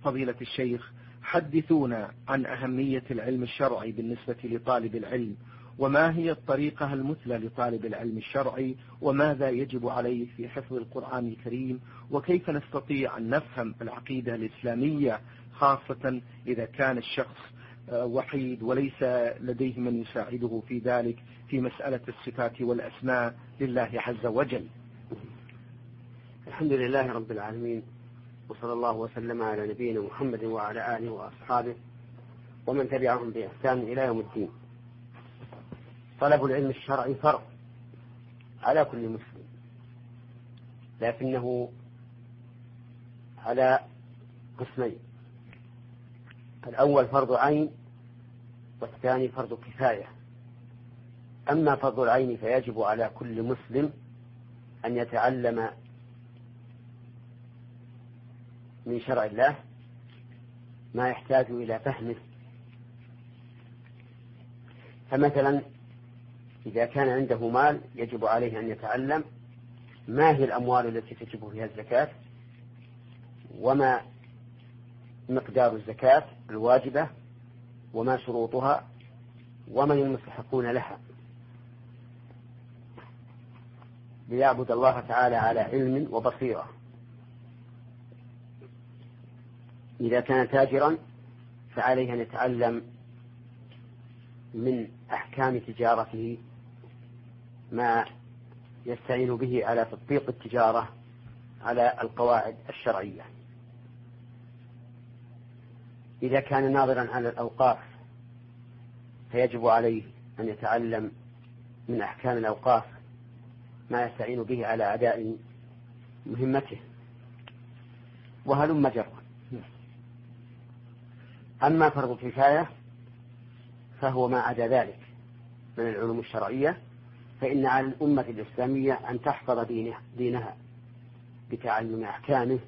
فضيلة الشيخ، حدثونا عن أهمية العلم الشرعي بالنسبة لطالب العلم، وما هي الطريقة المثلى لطالب العلم الشرعي، وماذا يجب عليه في حفظ القرآن الكريم، وكيف نستطيع أن نفهم العقيدة الإسلامية، خاصة إذا كان الشخص وحيد وليس لديه من يساعده في ذلك في مسألة الصفات والأسماء لله عز وجل. الحمد لله رب العالمين، وصلى الله وسلم على نبينا محمد وعلى آله وأصحابه ومن تبعهم بإحسان إلى يوم الدين. طلب العلم الشرعي فرض على كل مسلم، لكنه على قسمين: الأول فرض عين، والثاني فرض كفاية. أما فرض العين فيجب على كل مسلم أن يتعلم من شرع الله ما يحتاج إلى فهمه. فمثلا إذا كان عنده مال يجب عليه أن يتعلم ما هي الأموال التي تجب فيها الزكاة، وما مقدار الزكاة الواجبة، وما شروطها، ومن المستحقون لها، ليعبد الله تعالى على علم وبصيرة. إذا كان تاجرا فعليه أن يتعلم من أحكام تجارته ما يستعين به على تطبيق التجارة على القواعد الشرعية. إذا كان ناظرا على الأوقاف فيجب عليه أن يتعلم من أحكام الأوقاف ما يستعين به على أداء مهمته، وهلم جرا. أما فرض الكفاية فهو ما عدا ذلك من العلوم الشرعية، فإن على الأمة الإسلامية أن تحفظ دينها بتعلم أحكامه.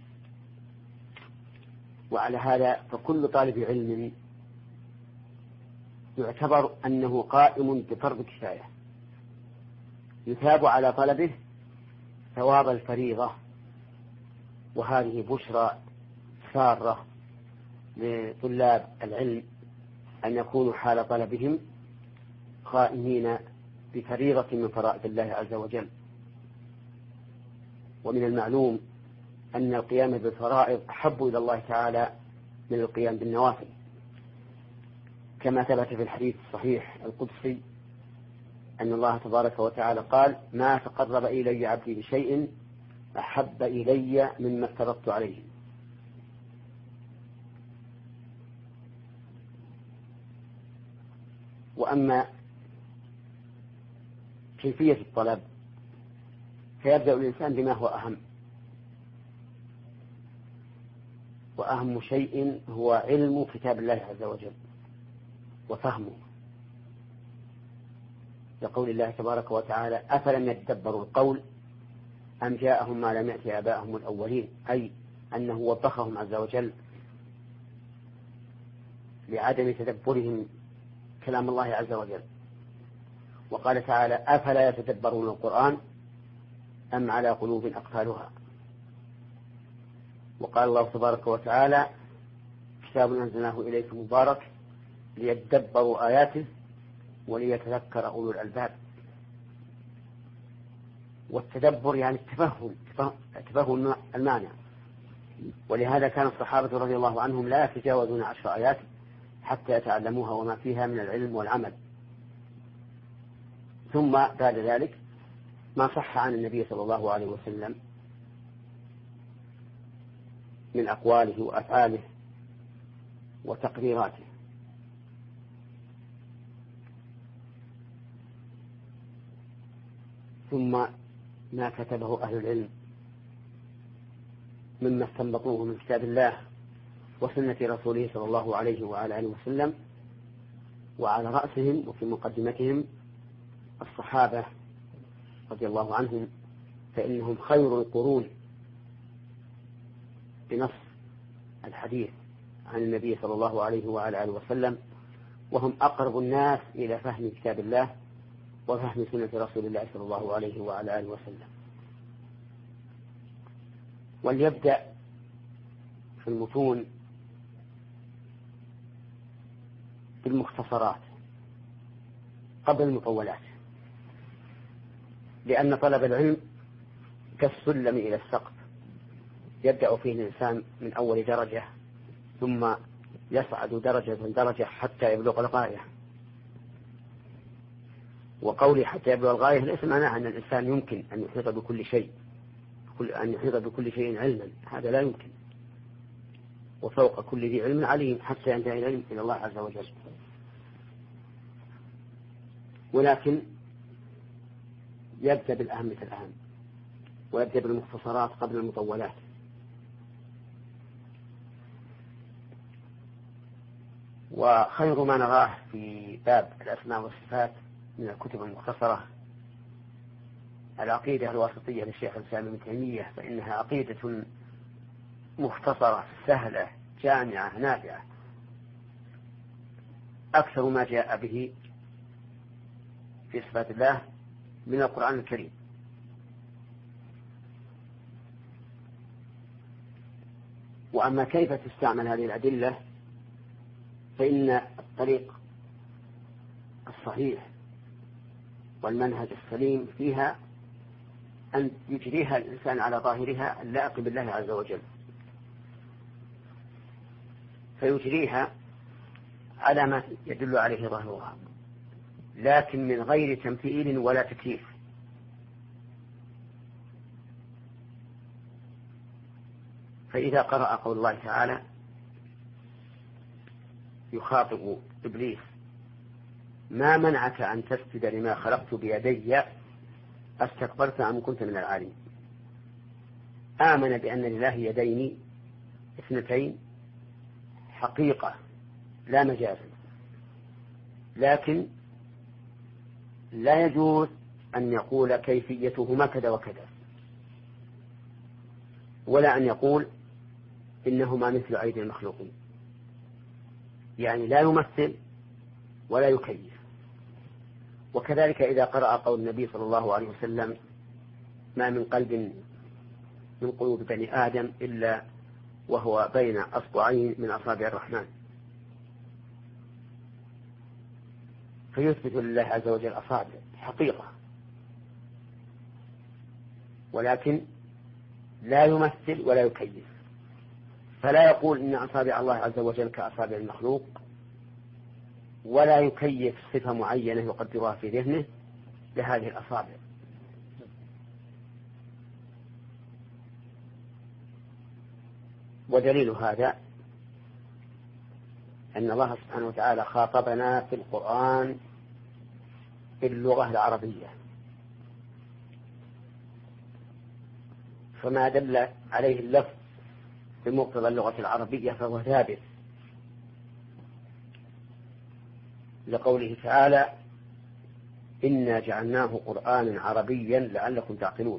وعلى هذا فكل طالب علم يعتبر أنه قائم بفرض كفاية، يثاب على طلبه ثواب الفريضة. وهذه بشرى سارة لطلاب العلم أن يكونوا حال طلبهم قائمين بفريضة من فرائض الله عز وجل. ومن المعلوم أن القيام بالفرائض أحب إلى الله تعالى من القيام بالنوافل، كما ثبت في الحديث الصحيح القدسي أن الله تبارك وتعالى قال: ما تقرب إلي عبدي بشيء أحب إلي مما افترضت عليه. وأما كيفية الطلب فيبدأ الإنسان بما هو أهم، وأهم شيء هو علم كتاب الله عز وجل وفهمه، لقول الله تبارك وتعالى: أفلم يتدبروا القول أم جاءهم ما لم يأت آباءهم الأولين، أي أنه وبخهم عز وجل لعدم تدبرهم كلام الله عز وجل. وقال تعالى: أفلا يتدبرون القرآن أم على قلوب أقفالها. وقال الله تبارك وتعالى: كتاب أنزلناه إليك مبارك ليتدبروا آياته وليتذكر أولو الألباب. والتدبر يعني التفهم المعنى. ولهذا كان الصحابة رضي الله عنهم لا يتجاوزون 10 آيات حتى يتعلموها وما فيها من العلم والعمل. ثم بعد ذلك ما صح عن النبي صلى الله عليه وسلم من أقواله وأفعاله وتقريراته. ثم ما كتبه أهل العلم مما استنبطوه من كتاب الله وسنة رسوله صلى الله عليه وعلى آله وسلم، وعلى رأسهم وفي مقدمتهم الصحابة رضي الله عنهم، فإنهم خير القرون بنص الحديث عن النبي صلى الله عليه وعلى آله وسلم، وهم أقرب الناس إلى فهم كتاب الله وفهم سنة رسول الله صلى الله عليه وعلى آله وسلم. وليبدأ في المتون بالمختصرات قبل المطولات، لأن طلب العلم كالسلم إلى السقف، يبدأ فيه الإنسان من أول درجة ثم يصعد درجة درجة حتى يبلغ الغاية. وقولي حتى يبلغ الغاية ليس معناه أن الإنسان يمكن أن يحيط بكل شيء، أن يحيط بكل شيء علما، هذا لا يمكن. وفوق كل ذي علم عليم حتى ينتهي العلم إلى الله عز وجل. ولكن يبدأ بالأهم فالأهم، ويبدأ بالمختصرات قبل المطولات. وخير ما نراه في باب الأسماء والصفات من الكتب المختصرة العقيدة الواسطية للشيخ الإسلام ابن تيمية، فإنها عقيدة مختصرة سهلة جامعة نافعة، أكثر ما جاء به في صفات الله من القرآن الكريم. وأما كيف تستعمل هذه الأدلة فإن الطريق الصحيح والمنهج السليم فيها أن يجريها الإنسان على ظاهرها اللائق بالله عز وجل، فيجريها على ما يدل عليه ظاهرها، لكن من غير تمثيل ولا تكييف. فإذا قرأ قول الله تعالى يخاطب إبليس: ما منعك أن تسجد لما خلقت بيدي استكبرت أم كنت من العالين؟ آمن بأن لله يدين اثنتين حقيقة لا مجازا، لكن لا يجوز أن يقول كيفيتهما كذا وكذا، ولا أن يقول إنهما مثل أيدي المخلوقين، يعني لا يمثل ولا يكيف. وكذلك إذا قرأ قول النبي صلى الله عليه وسلم: ما من قلب من قلوب بني آدم إلا وهو بين أصبعين من أصابع الرحمن، فيثبت لله عز وجل أصابع حقيقة، ولكن لا يمثل ولا يكيف. فلا يقول إن أصابع الله عز وجل كأصابع المخلوق، ولا يكيف صفة معينة يقدرها في ذهنه لهذه الأصابع. ودليل هذا أن الله سبحانه وتعالى خاطبنا في القرآن باللغة العربية، فما دل عليه اللفظ بمقتضى اللغة العربية فهو ثابت، لقوله تعالى: إنا جعلناه قرآنا عربيا لعلكم تعقلون،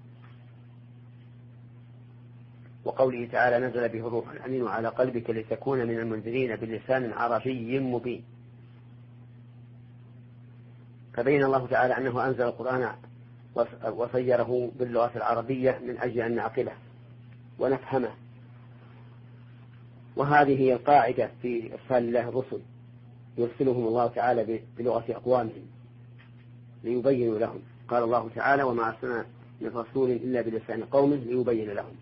وقوله تعالى: نزل به الروح الأمين على قلبك لتكون من المنذرين بلسان عربي مبين. فبين الله تعالى أنه أنزل القرآن وصيره باللغة العربية من أجل أن نعقله ونفهمه. وهذه هي القاعدة في إرسال الله الرسل، يرسلهم الله تعالى بلغة أقوامهم ليبين لهم. قال الله تعالى: وما أرسلنا من رسول إلا بلسان قومه ليبين لهم.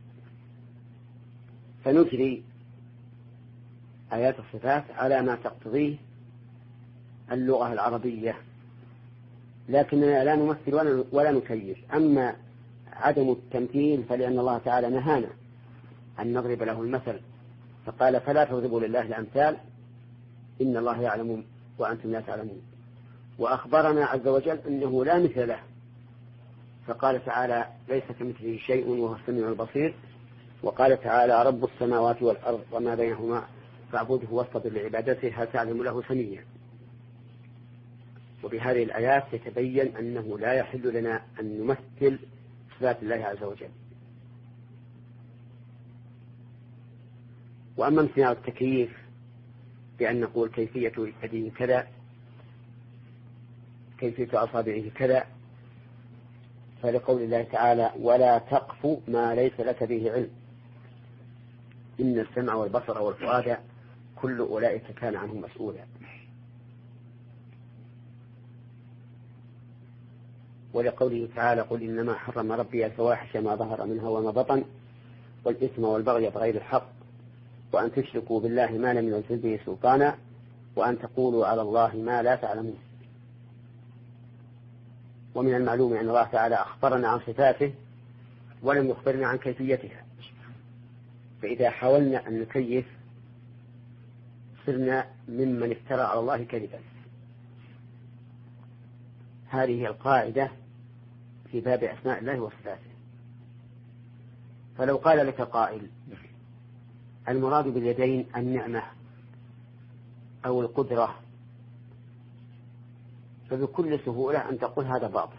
فنجري آيات الصفات على ما تقتضيه اللغة العربية، لكننا لا نمثل ولا نكيف. أما عدم التمثيل فلأن الله تعالى نهانا أن نضرب له المثل، فقال: فلا تضربوا لله الأمثال إن الله يعلم وأنتم لا تعلمون. وأخبرنا عز وجل أنه لا مثل له، فقال تعالى: ليس كمثله شيء وهو السميع البصير. وقال تعالى: رب السماوات والأرض وما بينهما فاعبده واصطبر لعبادته هل تعلم له سميا. وبهذه الآيات يتبين أنه لا يحل لنا أن نمثل صفات الله عز وجل. وأما امتناع التكييف بأن نقول كيفية يده كذا، كيفية أصابعه كذا، فلقول الله تعالى: ولا تقف ما ليس لك به علم. إن السمع والبصر والفؤاد كل أولئك كان عنه مسؤولا. ولقوله تعالى قل إنما حرم ربي الفواحش ما ظهر منها وما بطن والإثم والبغي بغير الحق وأن تشركوا بالله ما لم ينزل به سلطانا وأن تقولوا على الله ما لا تعلمون. ومن المعلوم أن الله تعالى أخبرنا عن صفاته ولم يخبرنا عن كيفيتها، فإذا حاولنا أن نكيف صرنا ممن افترى على الله كذبا. هذه القاعدة في باب أسماء الله وصفاته. فلو قال لك قائل المراد باليدين النعمة أو القدرة، فبكل سهولة أن تقول هذا باطل،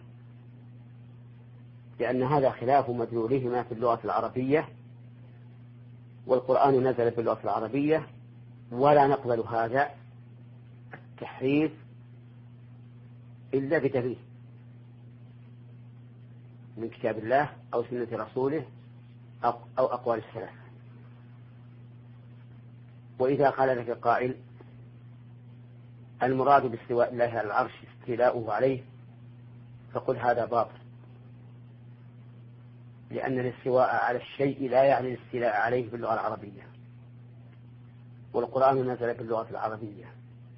لأن هذا خلاف مدلولهما في اللغة العربية، والقرآن نزل في اللغة العربية، ولا نقبل هذا التحريف إلا بدليل من كتاب الله أو سنة رسوله أو أقوال السلف. وإذا قال لك قائل المراد باستواء الله على العرش استيلاؤه عليه، فقل هذا باطل، لأن الاستواء على الشيء لا يعني الاستيلاء عليه باللغة العربية، والقرآن نزل باللغة العربية،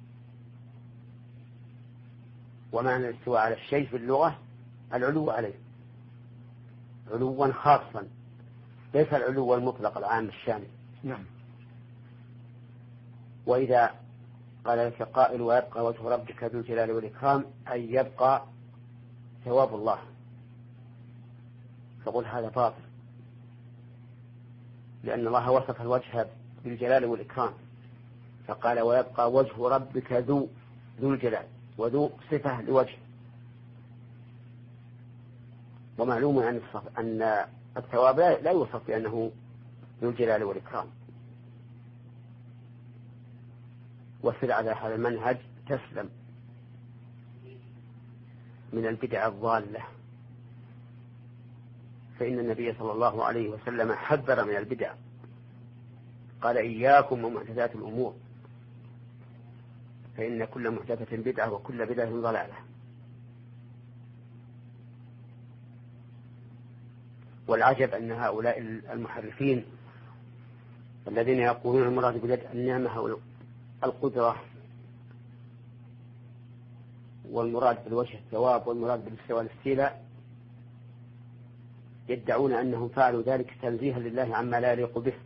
ومعنى الاستواء على الشيء في اللغة العلو عليه علوا خاصا، ليس العلو المطلق العام الشامل. نعم. وإذا قال لك قائل ويبقى وجه ربك ذو الجلال والإكرام، أي يبقى ثواب الله، فقل هذا باطل، لأن الله وصف الوجه بالجلال والإكرام فقال ويبقى وجه ربك ذو الجلال، وذو صفة لوجه. ومعلوم أن الثواب لا يوصف بأنه ذو الجلال والإكرام. وسر على هذا المنهج تسلم من البدع الضالة، فإن النبي صلى الله عليه وسلم حذر من البدع، قال إياكم ومحدثات الأمور فإن كل محدثة بدعة وكل بدعة ضلالة. والعجب أن هؤلاء المحرفين الذين يقولون المراد باليد النعمة أو القدرة، والمراد بالوجه الثواب، والمراد بالاستواء الاستيلاء، يدعون أنهم فعلوا ذلك تنزيها لله عما لا يليق به،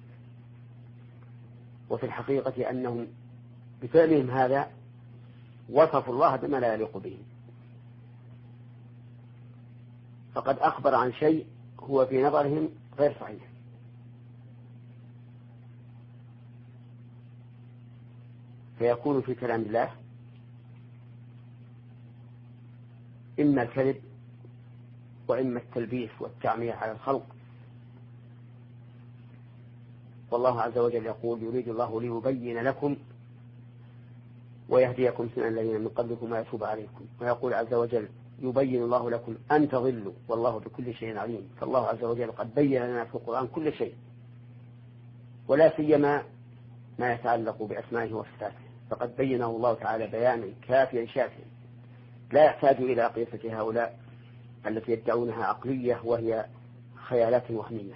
وفي الحقيقة أنهم بفعلهم هذا وصفوا الله بما لا يليق به، فقد أخبر عن شيء هو في نظرهم غير صحيح. فيكون في كلام الله إما الكذب وإما التلبيس والتعمية على الخلق. والله عز وجل يقول يريد الله ليبين لكم ويهديكم سنن الذين من قبلكم ويتوب عليكم. ويقول عز وجل يبين الله لكم أن تضلوا والله بكل شيء عليم. فالله عز وجل قد بين لنا في القرآن كل شيء، ولا سيما ما يتعلق بأسمائه وصفاته، فقد بينه الله تعالى بيانا كافيا شافيا لا يحتاج إلى قياسة هؤلاء التي يدعونها عقلية وهي خيالات وهمية.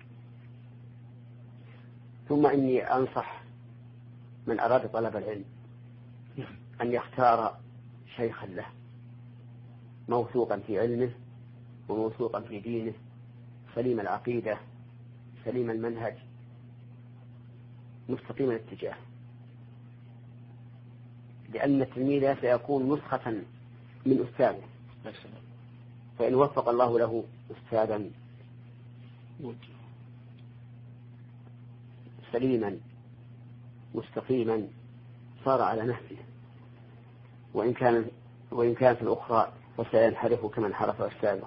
ثم إني أنصح من أراد طلب العلم أن يختار شيخا له موثوقا في علمه وموثوقا في دينه، سليم العقيدة سليم المنهج مستقيم الاتجاه، لأن التلميذ سيكون نسخة من أستاذه، فإن وفق الله له أستاذا سليما مستقيما صار على نهجه، وإن كانت الأخرى وسينحرف كما انحرف أستاذه.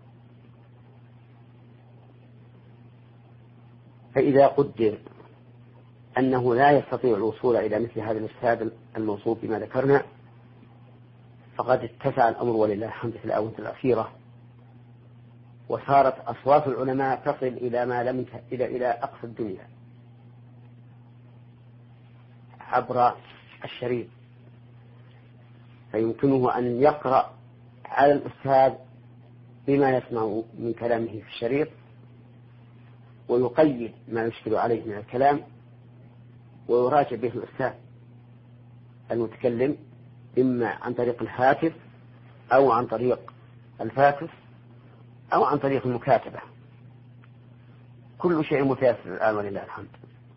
فإذا قدر أنه لا يستطيع الوصول إلى مثل هذا الأستاذ الموصوف بما ذكرنا، فقد اتسع الأمر ولله الحمد في الآونة الأخيرة، وصارت أصوات العلماء تصل إلى ما لم إلى أقصى الدنيا، عبر الشريط، فيمكنه أن يقرأ على الأستاذ بما يسمع من كلامه في الشريط، ويقيد ما يشكل عليه من الكلام، ويراجع به الأستاذ المتكلم إما عن طريق الهاتف أو عن طريق الفاكس أو عن طريق المكاتبة. كل شيء متيسر الآن ولله الحمد.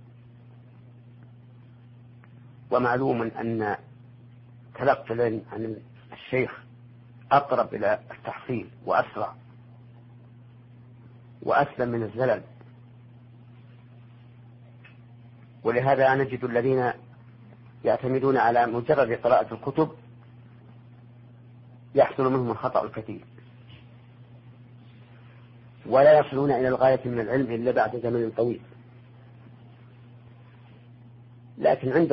ومعلوم أن تلقي العلم عن الشيخ أقرب إلى التحصيل وأسرع وأسلم من الزلل، ولهذا نجد الذين يعتمدون على مجرد قراءة الكتب يحصل منهم الخطأ الكثير، ولا يصلون إلى الغاية من العلم إلا بعد زمن طويل. لكن عند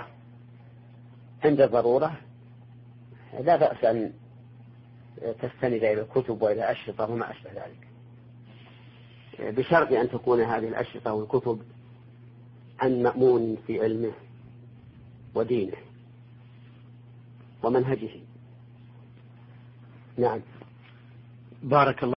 الضرورة لا بأس أن تستند إلى الكتب وإلى أشرطة وما أشبه ذلك، بشرط أن تكون هذه الأشرطة والكتب عن مأمون في علمه ودينه ومنهجه. نعم. بارك الله.